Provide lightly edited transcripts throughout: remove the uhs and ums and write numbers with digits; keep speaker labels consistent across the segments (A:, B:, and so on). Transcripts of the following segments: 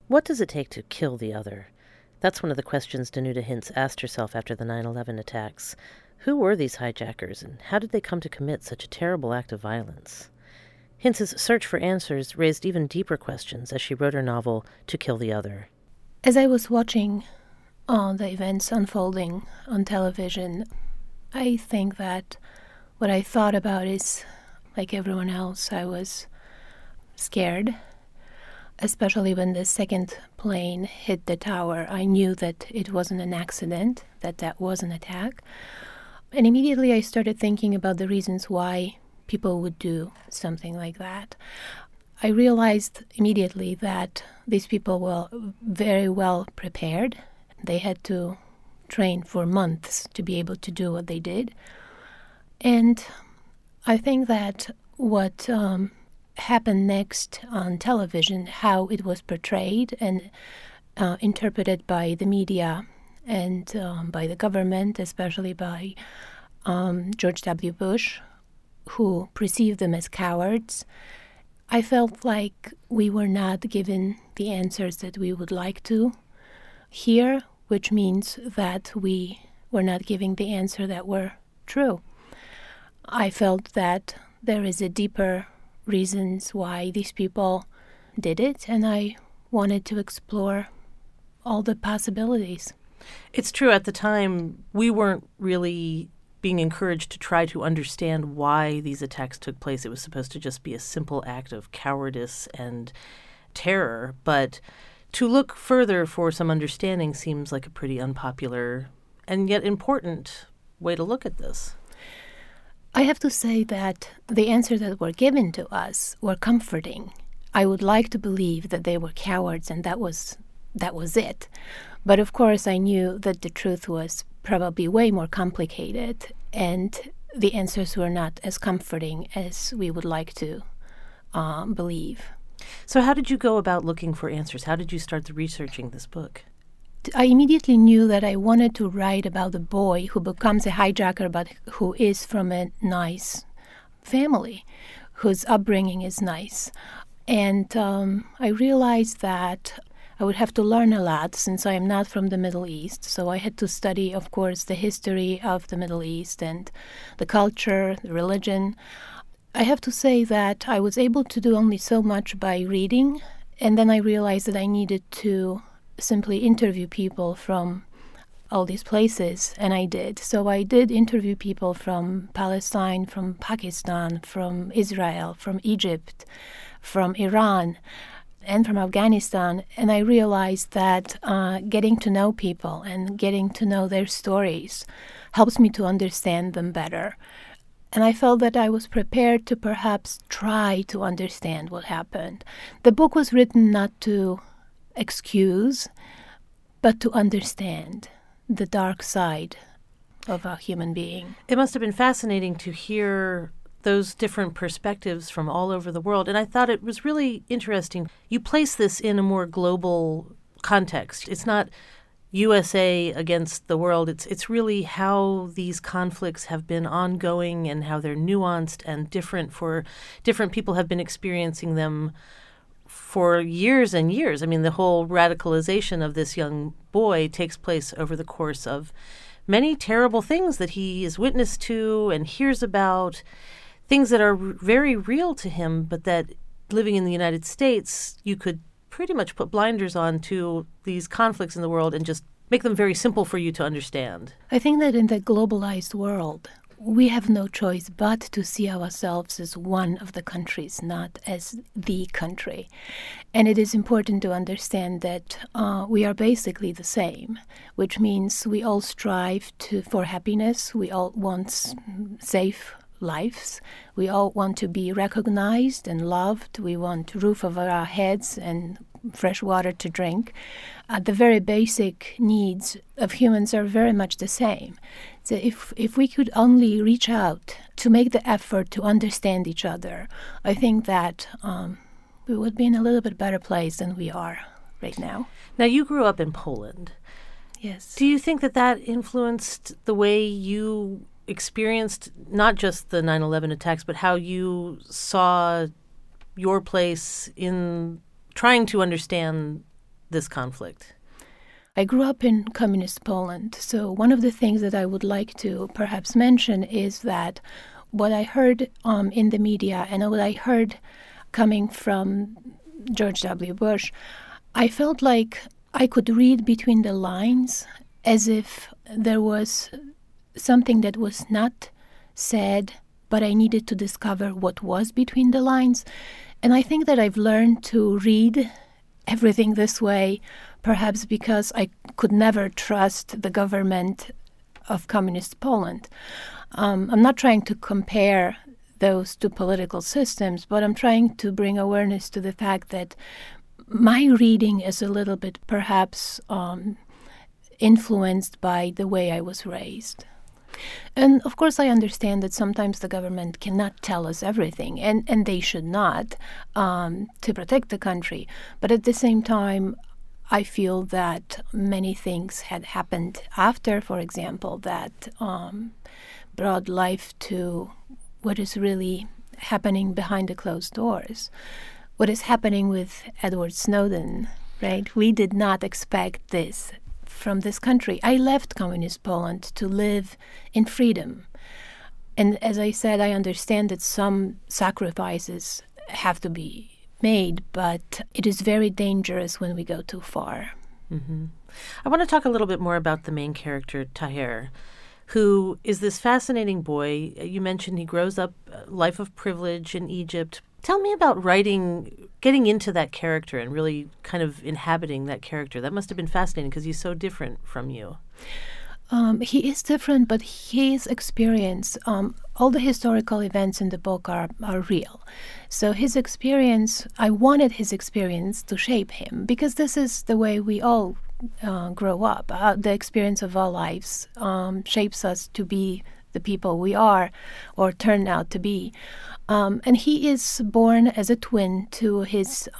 A: What does it take to kill the other? That's one of the questions Danuta Hintz asked herself after the 9/11 attacks. Who were these hijackers, and how did they come to commit such a terrible act of violence? Hintz's search for answers raised even deeper questions as she wrote her novel, To Kill the Other.
B: As I was watching the events unfolding on television, I think that what I thought about is, like everyone else, I was scared, especially when the second plane hit the tower. I knew that it wasn't an accident, that was an attack. And immediately I started thinking about the reasons why people would do something like that. I realized immediately that these people were very well prepared. They had to train for months to be able to do what they did. And I think that what happened next on television, how it was portrayed and interpreted by the media and by the government, especially by George W. Bush, who perceived them as cowards, I felt like we were not given the answers that we would like to hear, which means that we were not giving the answer that were true. I felt that there is a deeper reasons why these people did it, and I wanted to explore all the possibilities.
C: It's true, at the time, we weren't really being encouraged to try to understand why these attacks took place. It was supposed to just be a simple act of cowardice and terror. But to look further for some understanding seems like a pretty unpopular and yet important way to look at this.
B: I have to say that the answers that were given to us were comforting. I would like to believe that they were cowards and that was it. But of course, I knew that the truth was probably way more complicated, and the answers were not as comforting as we would like to believe.
C: So how did you go about looking for answers? How did you start the researching this book?
B: I immediately knew that I wanted to write about the boy who becomes a hijacker, but who is from a nice family, whose upbringing is nice. And I realized that I would have to learn a lot since I am not from the Middle East. So I had to study, of course, the history of the Middle East and the culture, the religion. I have to say that I was able to do only so much by reading, and then I realized that I needed to simply interview people from all these places, and I did. So I did interview people from Palestine, from Pakistan, from Israel, from Egypt, from Iran, and from Afghanistan, and I realized that getting to know people and getting to know their stories helps me to understand them better. And I felt that I was prepared to perhaps try to understand what happened. The book was written not to excuse, but to understand the dark side of a human being.
C: It must have been fascinating to hear those different perspectives from all over the world. And I thought it was really interesting. You place this in a more global context. It's not USA against the world. It's really how these conflicts have been ongoing and how they're nuanced and different for different people have been experiencing them for years and years. I mean, the whole radicalization of this young boy takes place over the course of many terrible things that he is witness to and hears about, things that are very real to him, but that living in the United States, you could pretty much put blinders on to these conflicts in the world and just make them very simple for you to understand.
B: I think that in the globalized world, we have no choice but to see ourselves as one of the countries, not as the country. And it is important to understand that we are basically the same, which means we all strive for happiness. We all want safe lives. We all want to be recognized and loved. We want a roof over our heads and fresh water to drink. The very basic needs of humans are very much the same. So if we could only reach out to make the effort to understand each other, I think that we would be in a little bit better place than we are right now.
C: Now, you grew up in Poland.
B: Yes.
C: Do you think that influenced the way you experienced not just the 9/11 attacks, but how you saw your place in trying to understand this conflict?
B: I grew up in communist Poland, so one of the things that I would like to perhaps mention is that what I heard in the media and what I heard coming from George W. Bush, I felt like I could read between the lines as if there was something that was not said, but I needed to discover what was between the lines. And I think that I've learned to read everything this way, perhaps because I could never trust the government of communist Poland. I'm not trying to compare those two political systems, but I'm trying to bring awareness to the fact that my reading is a little bit perhaps influenced by the way I was raised. And of course, I understand that sometimes the government cannot tell us everything, and they should not, to protect the country. But at the same time, I feel that many things had happened after, for example, that brought life to what is really happening behind the closed doors. What is happening with Edward Snowden, right? We did not expect this from this country. I left communist Poland to live in freedom. And as I said, I understand that some sacrifices have to be made, but it is very dangerous when we go too far.
C: Mm-hmm. I want to talk a little bit more about the main character, Taher, who is this fascinating boy. You mentioned he grows up a life of privilege in Egypt. Tell me about getting into that character and really kind of inhabiting that character. That must have been fascinating because he's so different from you.
B: He is different, but his experience, all the historical events in the book are real. So his experience, I wanted his experience to shape him, because this is the way we all grow up. The experience of our lives shapes us to be the people we are or turn out to be. And he is born as a twin to his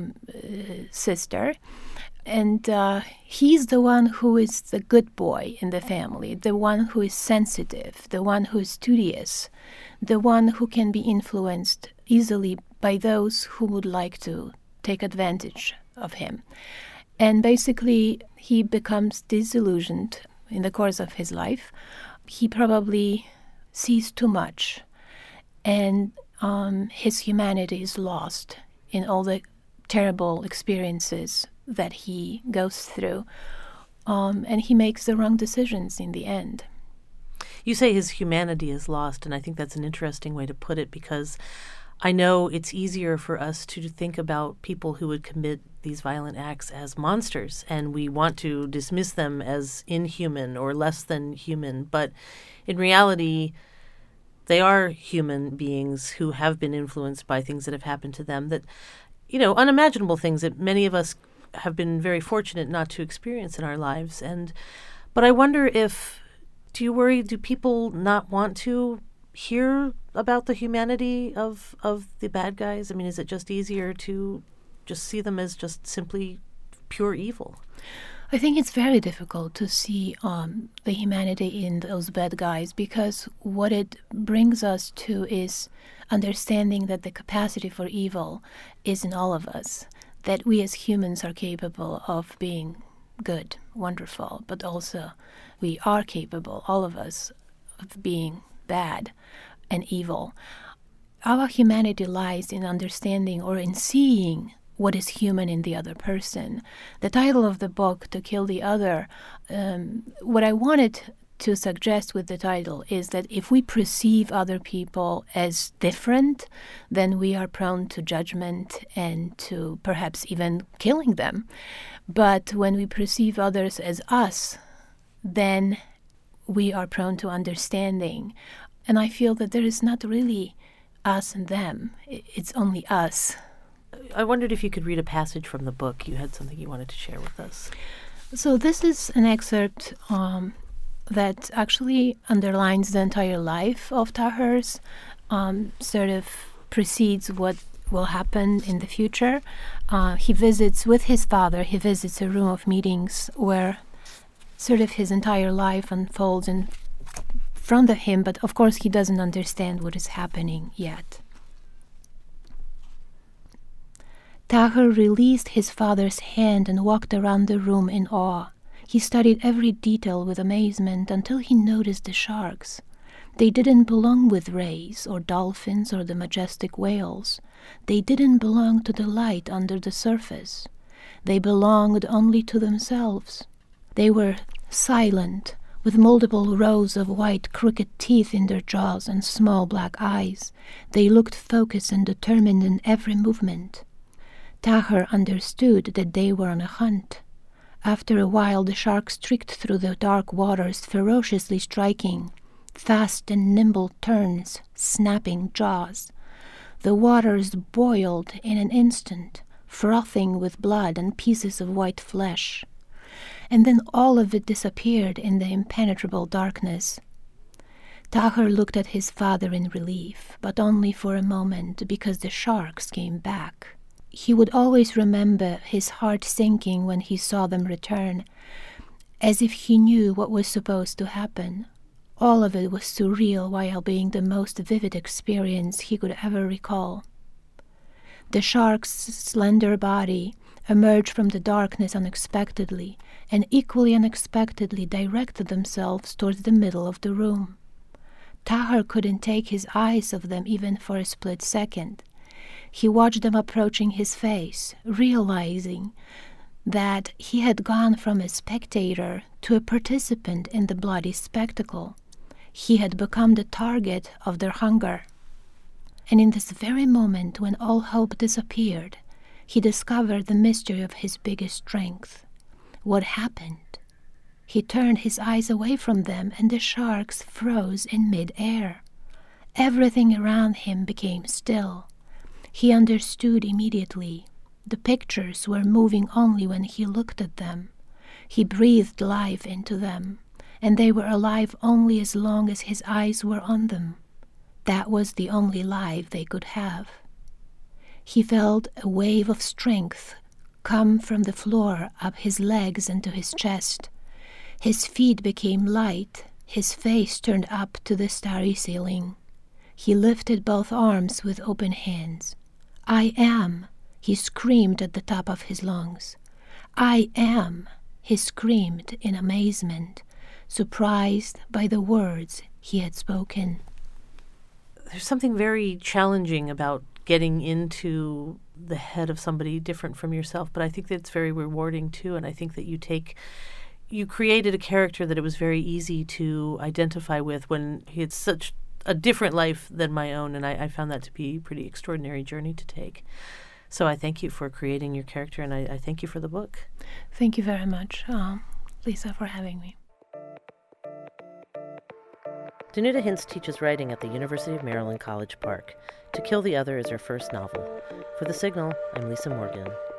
B: sister. And he's the one who is the good boy in the family, the one who is sensitive, the one who is studious, the one who can be influenced easily by those who would like to take advantage of him. And basically, he becomes disillusioned in the course of his life. He probably sees too much, and his humanity is lost in all the terrible experiences that he goes through, and he makes the wrong decisions in the end.
C: You say his humanity is lost, and I think that's an interesting way to put it, because I know it's easier for us to think about people who would commit these violent acts as monsters, and we want to dismiss them as inhuman or less than human. But in reality, they are human beings who have been influenced by things that have happened to them, that, unimaginable things that many of us have been very fortunate not to experience in our lives. But I wonder do people not want to hear about the humanity of the bad guys? I mean, is it just easier to just see them as just simply pure evil?
B: I think it's very difficult to see the humanity in those bad guys, because what it brings us to is understanding that the capacity for evil is in all of us, that we as humans are capable of being good, wonderful, but also we are capable, all of us, of being bad and evil. Our humanity lies in understanding or in seeing what is human in the other person. The title of the book, To Kill the Other, what I wanted to suggest with the title is that if we perceive other people as different, then we are prone to judgment and to perhaps even killing them. But when we perceive others as us, then we are prone to understanding. And I feel that there is not really us and them. It's only us.
C: I wondered if you could read a passage from the book. You had something you wanted to share with us.
B: So this is an excerpt that actually underlines the entire life of Taher's, sort of precedes what will happen in the future. He visits with his father, he visits a room of meetings where sort of his entire life unfolds in front of him, but of course he doesn't understand what is happening yet. Tahir released his father's hand and walked around the room in awe. He studied every detail with amazement until he noticed the sharks. They didn't belong with rays or dolphins or the majestic whales. They didn't belong to the light under the surface. They belonged only to themselves. They were silent, with multiple rows of white crooked teeth in their jaws and small black eyes. They looked focused and determined in every movement. Tahir understood that they were on a hunt. After a while the sharks streaked through the dark waters, ferociously striking, fast and nimble turns, snapping jaws. The waters boiled in an instant, frothing with blood and pieces of white flesh. And then all of it disappeared in the impenetrable darkness. Tahir looked at his father in relief, but only for a moment, because the sharks came back. He would always remember his heart sinking when he saw them return, as if he knew what was supposed to happen. All of it was surreal while being the most vivid experience he could ever recall. The shark's slender body emerged from the darkness unexpectedly, and equally unexpectedly directed themselves towards the middle of the room. Tahir couldn't take his eyes off them even for a split second. He watched them approaching his face, realizing that he had gone from a spectator to a participant in the bloody spectacle. He had become the target of their hunger. And in this very moment when all hope disappeared, he discovered the mystery of his biggest strength. What happened? He turned his eyes away from them, and the sharks froze in mid-air. Everything around him became still. He understood immediately. The pictures were moving only when he looked at them. He breathed life into them, and they were alive only as long as his eyes were on them. That was the only life they could have. He felt a wave of strength come from the floor up his legs and to his chest. His feet became light, his face turned up to the starry ceiling. He lifted both arms with open hands. "I am," he screamed at the top of his lungs. "I am," he screamed in amazement, surprised by the words he had spoken.
C: There's something very challenging about getting into the head of somebody different from yourself, but I think that it's very rewarding too, and I think that you created a character that it was very easy to identify with when he had such a different life than my own, and I found that to be a pretty extraordinary journey to take. So I thank you for creating your character, and I thank you for the book.
B: Thank you very much, Lisa, for having me.
A: Danuta Hintz teaches writing at the University of Maryland College Park. To Kill the Other is her first novel. For The Signal, I'm Lisa Morgan.